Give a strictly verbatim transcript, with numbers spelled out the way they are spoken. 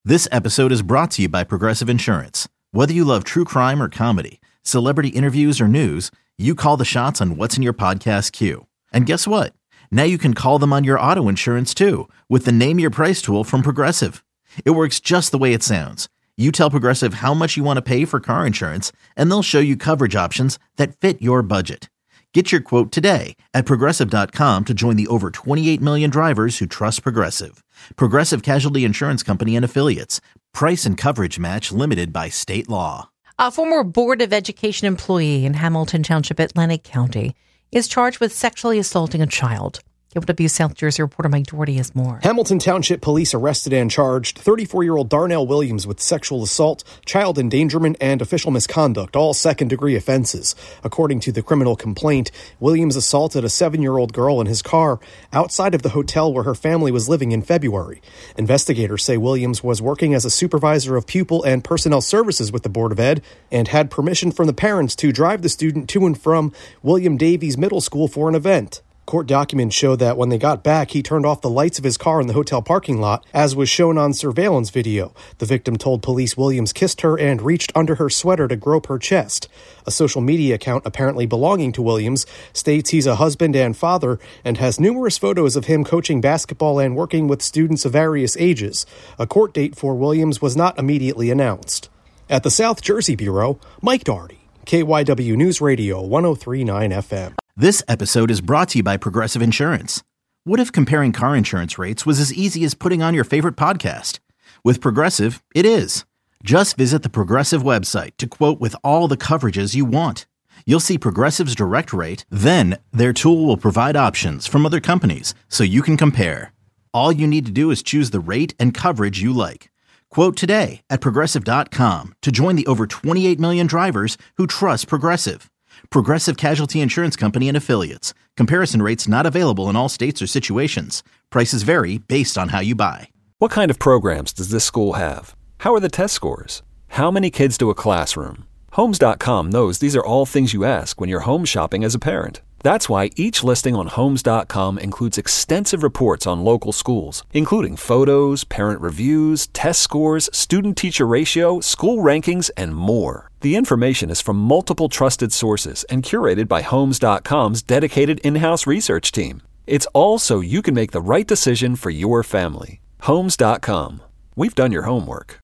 This episode is brought to you by Progressive Insurance. Whether you love true crime or comedy, celebrity interviews or news, you call the shots on what's in your podcast queue. And guess what? Now you can call them on your auto insurance too with the Name Your Price tool from Progressive. It works just the way it sounds. You tell Progressive how much you want to pay for car insurance, and they'll show you coverage options that fit your budget. Get your quote today at Progressive dot com to join the over twenty-eight million drivers who trust Progressive. Progressive Casualty Insurance Company and Affiliates. Price and coverage match limited by state law. A former Board of Education employee in Hamilton Township, Atlantic County, is charged with sexually assaulting a child. K W W South Jersey reporter Mike Doherty has more. Hamilton Township Police arrested and charged thirty-four-year-old Darnell Williams with sexual assault, child endangerment, and official misconduct, all second-degree offenses. According to the criminal complaint, Williams assaulted a seven-year-old girl in his car outside of the hotel where her family was living in February. Investigators say Williams was working as a supervisor of pupil and personnel services with the Board of Ed and had permission from the parents to drive the student to and from William Davies Middle School for an event. Court documents show that when they got back, he turned off the lights of his car in the hotel parking lot, as was shown on surveillance video. The victim told police Williams kissed her and reached under her sweater to grope her chest. A social media account apparently belonging to Williams states he's a husband and father and has numerous photos of him coaching basketball and working with students of various ages. A court date for Williams was not immediately announced. At the South Jersey Bureau, Mike Doherty, K Y W News Radio, one oh three point nine F M. This episode is brought to you by Progressive Insurance. What if comparing car insurance rates was as easy as putting on your favorite podcast? With Progressive, it is. Just visit the Progressive website to quote with all the coverages you want. You'll see Progressive's direct rate, then their tool will provide options from other companies so you can compare. All you need to do is choose the rate and coverage you like. Quote today at Progressive dot com to join the over twenty-eight million drivers who trust Progressive. Progressive Casualty Insurance Company and Affiliates. Comparison rates not available in all states or situations. Prices vary based on how you buy. What kind of programs does this school have? How are the test scores? How many kids do a classroom? Homes dot com knows these are all things you ask when you're home shopping as a parent. That's why each listing on Homes dot com includes extensive reports on local schools, including photos, parent reviews, test scores, student-teacher ratio, school rankings, and more. The information is from multiple trusted sources and curated by Homes dot com's dedicated in-house research team. It's all so you can make the right decision for your family. Homes dot com. We've done your homework.